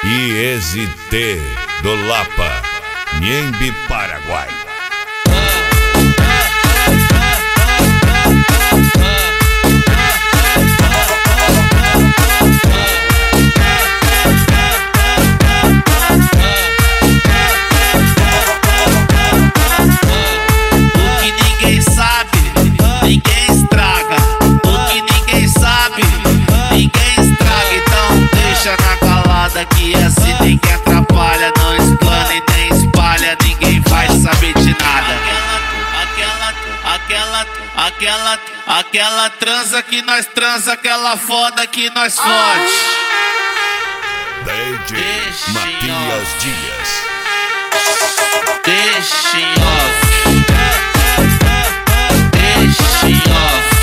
IEST do Lapa, Nhembe, Paraguai. Que assim ninguém atrapalha, não explana e nem espalha, ninguém vai saber de nada. Aquela transa que nós transa, aquela foda que nós fode. DJ Matias Dias. Deixa em off. Deixa em off.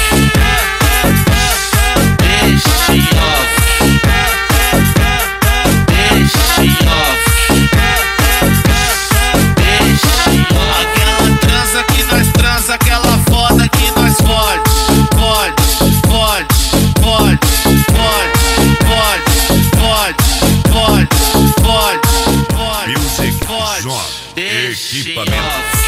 Deixa em off. Aquela transa que nós transa, aquela foda que nós fode. Fode, fode, fode, fode, fode, fode, fode, fode. Music Zone Equipamentos.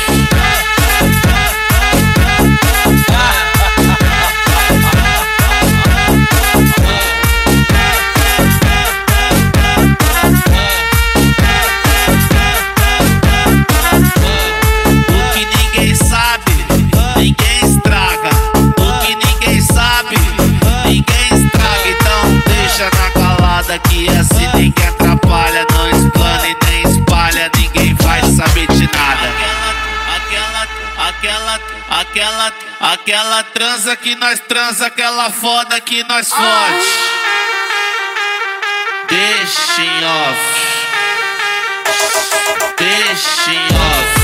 Que assim ninguém atrapalha, não explana e nem espalha, ninguém vai saber de nada. Aquela transa que nós transa, aquela foda que nós fode. Deixa em off. Deixa em off.